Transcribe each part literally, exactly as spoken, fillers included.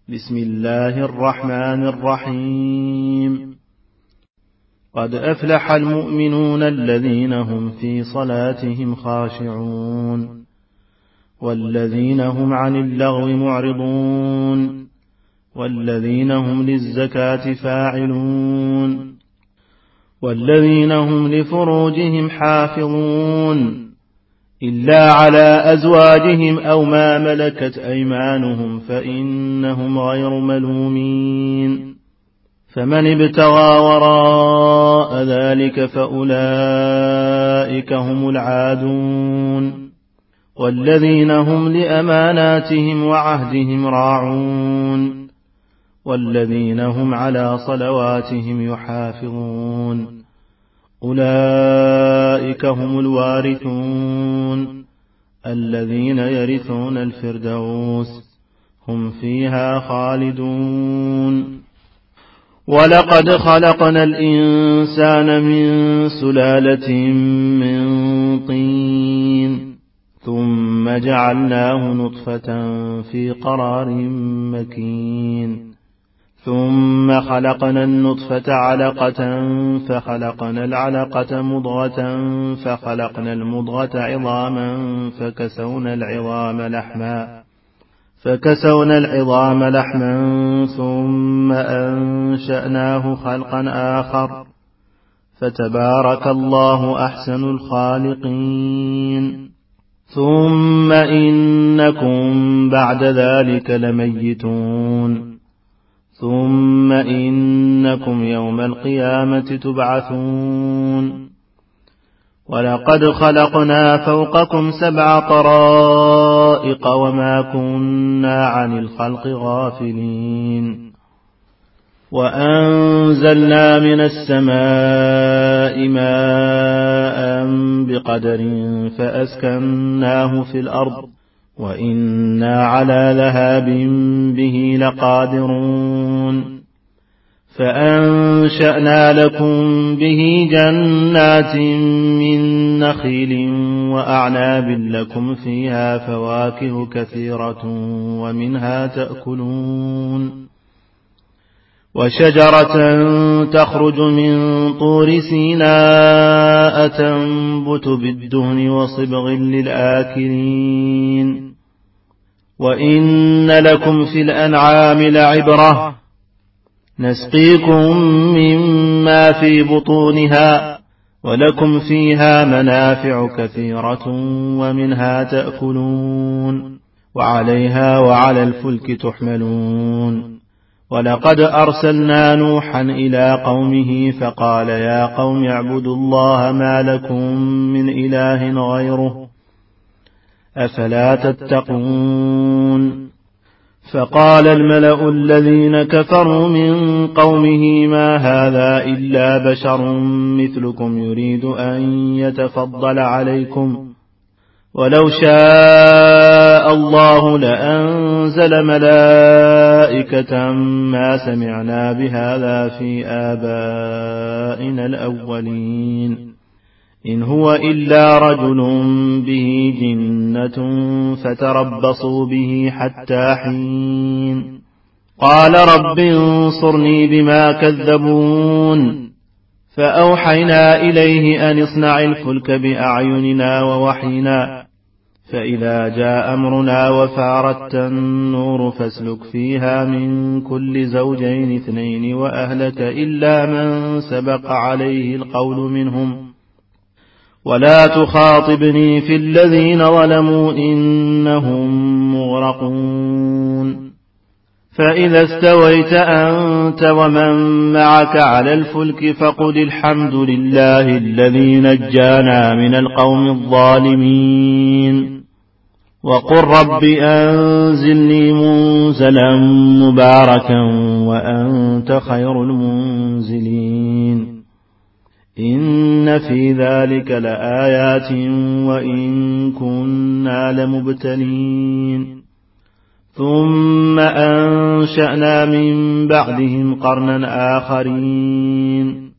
بسم الله الرحمن الرحيم. قد أفلح المؤمنون الذين هم في صلاتهم خاشعون والذين هم عن اللغو معرضون والذين هم للزكاة فاعلون والذين هم لفروجهم حافظون إلا على أزواجهم أو ما ملكت أيمانهم فإنهم غير ملومين. فمن ابتغى وراء ذلك فأولئك هم العادون والذين هم لأماناتهم وعهدهم راعون والذين هم على صلواتهم يحافظون أولئك هم الوارثون الذين يرثون الفردوس هم فيها خالدون. ولقد خلقنا الإنسان من سلالة من طين ثم جعلناه نطفة في قرار مكين ثم خلقنا النطفة علقة فخلقنا العلقة مضغة فخلقنا المضغة عظاما فكسونا العظام لحما فكسونا العظام لحما ثم أنشأناه خلقا آخر فتبارك الله أحسن الخالقين. ثم إنكم بعد ذلك لميتون ثم إنكم يوم القيامة تبعثون. ولقد خلقنا فوقكم سبع طرائق وما كنا عن الخلق غافلين. وأنزلنا من السماء ماء بقدر فأسكناه في الأرض وإنا على ذهاب به لقادرون. فأنشأنا لكم به جنات من نخيل وأعناب لكم فيها فواكه كثيرة ومنها تأكلون. وشجرة تخرج من طور سيناء تنبت بالدهن وصبغ للآكلين. وإن لكم في الأنعام لعبرة نسقيكم مما في بطونها ولكم فيها منافع كثيرة ومنها تأكلون وعليها وعلى الفلك تحملون. ولقد أرسلنا نوحا إلى قومه فقال يا قوم اعبدوا الله ما لكم من إله غيره أفلا تتقون. فقال الملأ الذين كفروا من قومه ما هذا إلا بشر مثلكم يريد أن يتفضل عليكم ولو شاء الله لأنزل ملائكة ما سمعنا بهذا في آبائنا الأولين إن هو إلا رجل به جنة فتربصوا به حتى حين. قال رب انصرني بما كذبون. فأوحينا إليه أن اصنع الفلك بأعيننا ووحينا فإذا جاء أمرنا وفارت النور فاسلك فيها من كل زوجين اثنين وأهلك إلا من سبق عليه القول منهم ولا تخاطبني في الذين ظلموا إنهم مغرقون. فإذا استويت أنت ومن معك على الفلك فقل الحمد لله الذي نجانا من القوم الظالمين وقل رب أنزلني منزلا مباركا وأنت خير المنزلين. إن في ذلك لآيات وإن كنا لمبتلين. ثم أنشأنا من بعدهم قرنا آخرين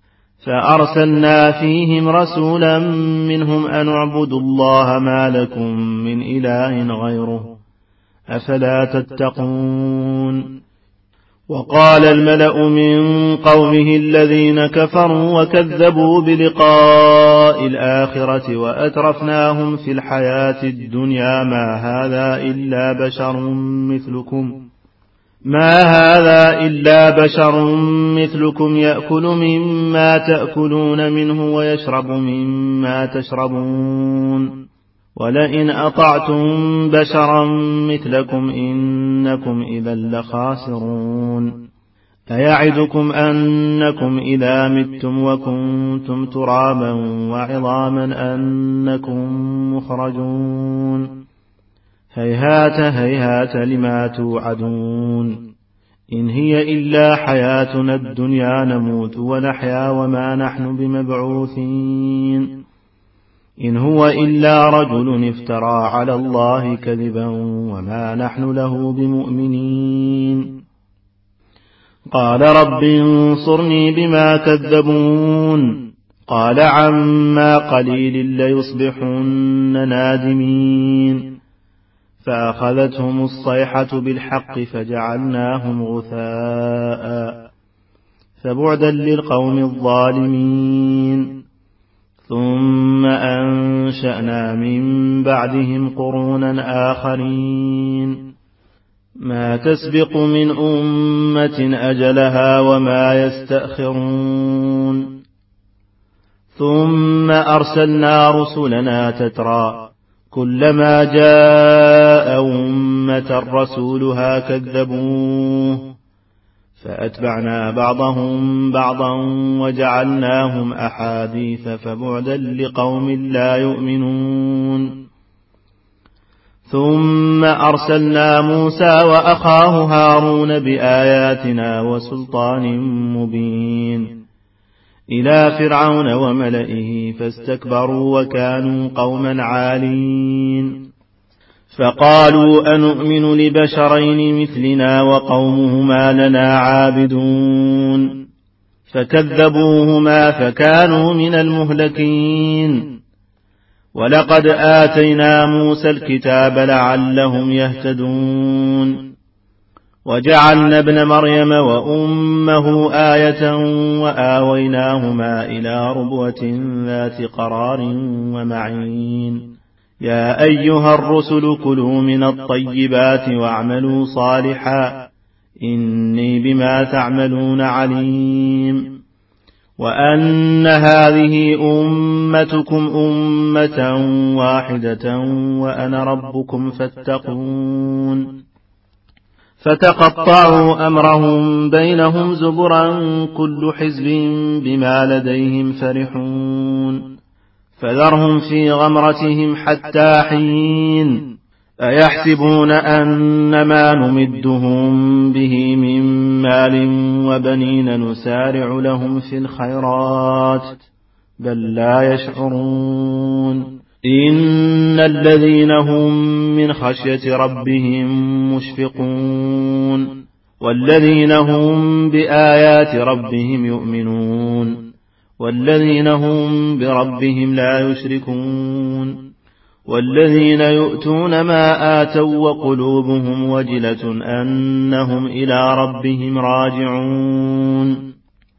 فأرسلنا فيهم رسولا منهم أن اعبدوا الله ما لكم من إله غيره أفلا تتقون. وقال الملأ من قومه الذين كفروا وكذبوا بلقاء الآخرة وأترفناهم في الحياة الدنيا ما هذا إلا بشر مثلكم ما هذا إلا بشر مثلكم يأكل مما تأكلون منه ويشرب مما تشربون ولئن أطعتم بشرا مثلكم إنكم إذا لخاسرون. أيعدكم أنكم إذا متم وكنتم ترابا وعظاما أنكم مخرجون هيهات هيهات لما توعدون إن هي إلا حياتنا الدنيا نموت ونحيا وما نحن بمبعوثين إن هو إلا رجل افترى على الله كذبا وما نحن له بمؤمنين. قال رب انصرني بما كذبون قال عما قليل ليصبحن نادمين فأخذتهم الصيحة بالحق فجعلناهم غثاء فبعدا للقوم الظالمين. ثم أنشأنا من بعدهم قرونا آخرين ما تسبق من أمة أجلها وما يستأخرون. ثم أرسلنا رسلنا تترى كلما جاء أمة رسولها كذبوه فأتبعنا بعضهم بعضا وجعلناهم أحاديث فبعدا لقوم لا يؤمنون. ثم أرسلنا موسى وأخاه هارون بآياتنا وسلطان مبين إلى فرعون وملئه فاستكبروا وكانوا قوما عالين فقالوا أنؤمن لبشرين مثلنا وقومهما لنا عابدون فكذبوهما فكانوا من المهلكين. ولقد آتينا موسى الكتاب لعلهم يهتدون وجعلنا ابن مريم وأمه آية وآويناهما إلى ربوة ذات قرار ومعين. يا أيها الرسل كلوا من الطيبات واعملوا صالحا إني بما تعملون عليم. وأن هذه أمتكم أمة واحدة وأنا ربكم فاتقون. فتقطعوا أمرهم بينهم زبرا كل حزب بما لديهم فرحون فذرهم في غمرتهم حتى حين. أيحسبون أنما نمدهم به من مال وبنين نسارع لهم في الخيرات بل لا يشعرون. إن الذين هم من خشية ربهم مشفقون والذين هم بآيات ربهم يؤمنون والذين هم بربهم لا يشركون والذين يؤتون ما آتوا وقلوبهم وجلة أنهم إلى ربهم راجعون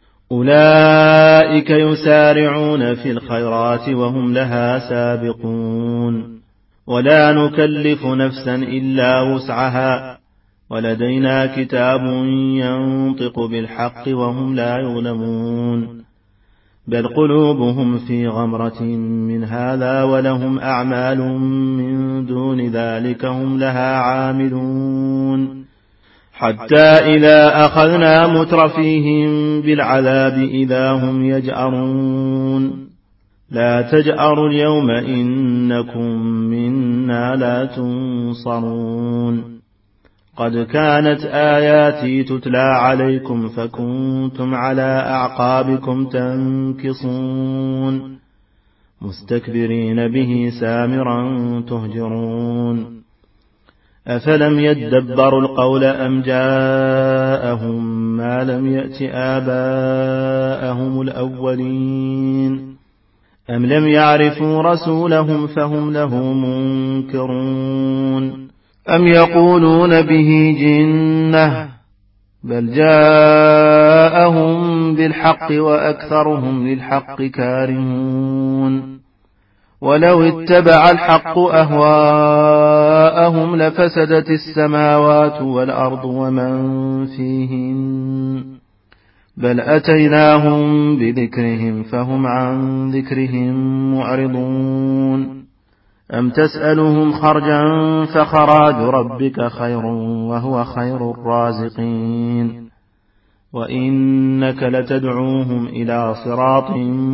أولئك يسارعون في الخيرات وهم لها سابقون ولا نكلف نفسا إلا وسعها ولدينا كتاب ينطق بالحق وهم لا يظلمون بل قلوبهم في غمرة من هذا ولهم أعمال من دون ذلك هم لها عاملون حتى إذا أخذنا مترفيهم بالعذاب إذا هم يجأرون لا تجأروا اليوم إنكم منا لا تنصرون قد كانت آياتي تتلى عليكم فكنتم على أعقابكم تنكصون مستكبرين به سامرا تهجرون أفلم يدبروا القول أم جاءهم ما لم يأت آباءهم الأولين أم لم يعرفوا رسولهم فهم له منكرون أم يقولون به جنة بل جاءهم بالحق وأكثرهم للحق كارهون ولو اتبع الحق أهواءهم لفسدت السماوات والأرض ومن فيهن بل أتيناهم بذكرهم فهم عن ذكرهم معرضون أم تسألهم خرجا فخراج ربك خير وهو خير الرازقين وإنك لتدعوهم إلى صراط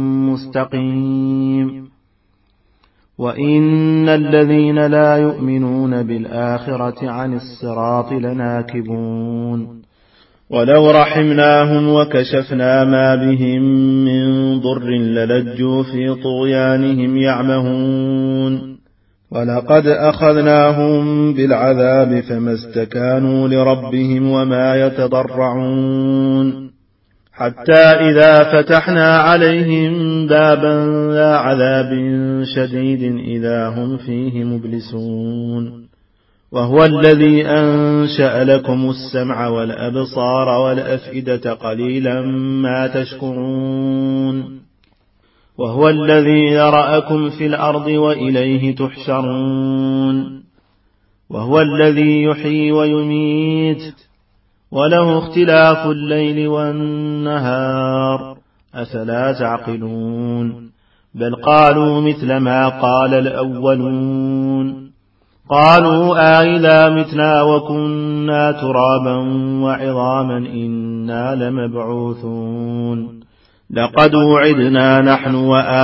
مستقيم وإن الذين لا يؤمنون بالآخرة عن الصراط لناكبون ولو رحمناهم وكشفنا ما بهم من ضر للجوا في طغيانهم يعمهون ولقد أخذناهم بالعذاب فما استكانوا لربهم وما يتضرعون حتى إذا فتحنا عليهم بابا ذا عذاب شديد إذا هم فيه مبلسون وهو الذي أنشأ لكم السمع والأبصار والأفئدة قليلا ما تشكرون وهو الذي ذرأكم في الأرض وإليه تحشرون وهو الذي يحيي ويميت وله اختلاف الليل والنهار أفلا تعقلون بل قالوا مثل ما قال الأولون قالوا آئذا متنا وكنا ترابا وعظاما إنا لمبعوثون لقد وعدنا نحن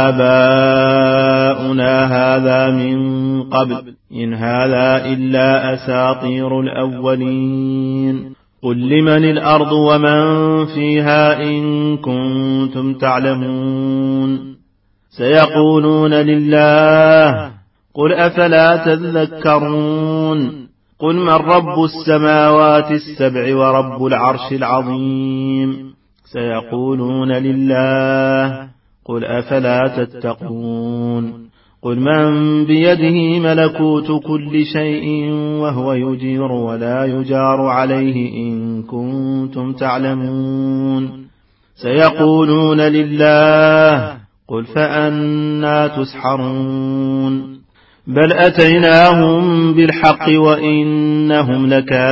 وآباؤنا هذا من قبل إن هذا إلا أساطير الأولين قل لمن الأرض ومن فيها إن كنتم تعلمون سيقولون لله قل أفلا تذكرون قل من رب السماوات السبع ورب العرش العظيم سيقولون لله قل أفلا تتقون قل من بيده ملكوت كل شيء وهو يجير ولا يجار عليه إن كنتم تعلمون سيقولون لله قل فأنا تسحرون بل أتيناهم بالحق وإنهم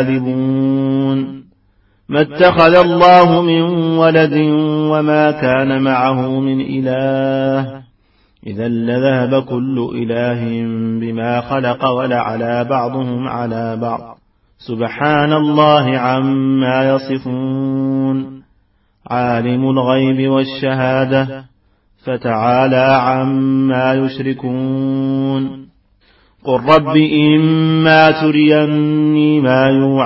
لكاذبون ما اتخذ الله من ولد وما كان معه من إله إذا لذهب كل إله بما خلق ولعلى بعضهم على بعض سبحان الله عما يصفون عالم الغيب والشهادة فتعالى عما يشركون قل رب إما تريني ما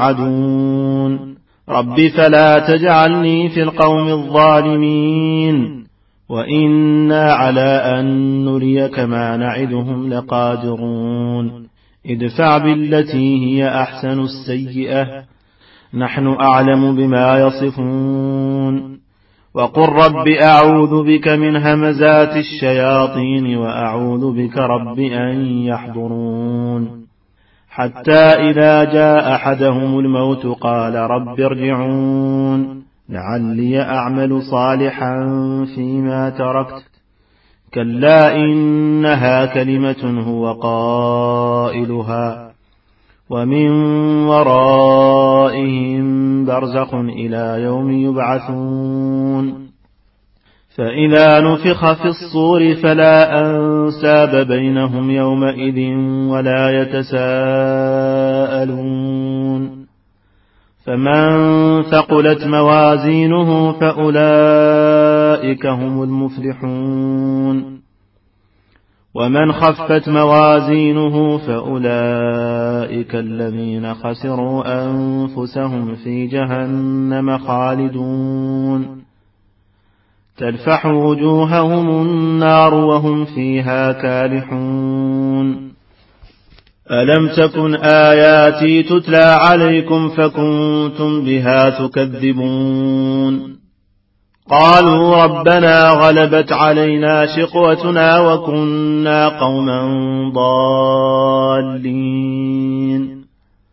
يوعدون رب فلا تجعلني في القوم الظالمين وإنا على أن نريك ما نعدهم لقادرون ادفع بالتي هي أحسن السيئة نحن أعلم بما يصفون وقل رب أعوذ بك من همزات الشياطين وأعوذ بك رب أن يحضرون حتى إذا جاء أحدهم الموت قال رب ارجعون لعلي أعمل صالحا فيما تركت كلا إنها كلمة هو قائلها ومن ورائهم برزخ إلى يوم يبعثون فإذا نفخ في الصور فلا أنساب بينهم يومئذ ولا يتساءلون فمن ثقلت موازينه فأولئك هم المفلحون ومن خفت موازينه فأولئك الذين خسروا أنفسهم في جهنم خالدون تلفح وجوههم النار وهم فيها كالحون ألم تكن آياتي تتلى عليكم فكنتم بها تكذبون قالوا ربنا غلبت علينا شقوتنا وكنا قوما ضالين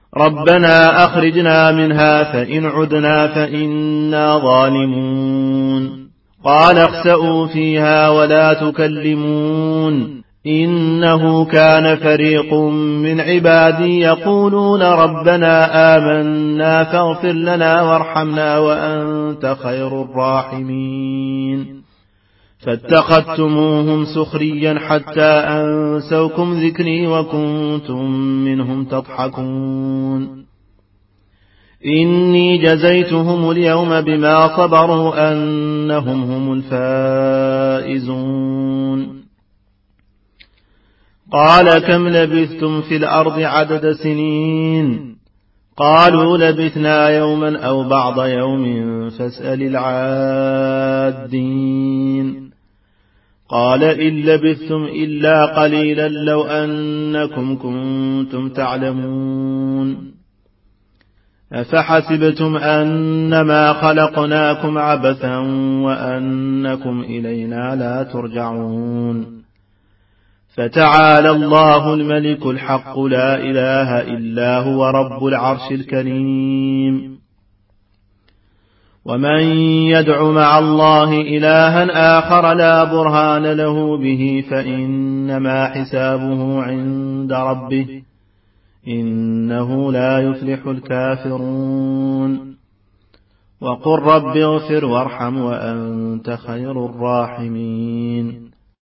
ربنا أخرجنا منها فإن عدنا فإنا ظالمون قال اخسئوا فيها ولا تكلمون إنه كان فريق من عبادي يقولون ربنا آمنا فاغفر لنا وارحمنا وأنت خير الراحمين فاتخذتموهم سخريا حتى أنسوكم ذكري وكنتم منهم تضحكون إني جزيتهم اليوم بما صبروا أنهم هم الفائزون قال كم لبثتم في الأرض عدد سنين قالوا لبثنا يوما أو بعض يوم فاسأل العادين قال إن لبثتم إلا قليلا لو أنكم كنتم تعلمون أفحسبتم أنما خلقناكم عبثا وأنكم إلينا لا ترجعون فتعالى الله الملك الحق لا إله إلا هو رب العرش الكريم ومن يدع مع الله إلها آخر لا برهان له به فإنما حسابه عند ربه إنه لا يفلح الكافرون وقل رب اغفر وارحم وأنت خير الراحمين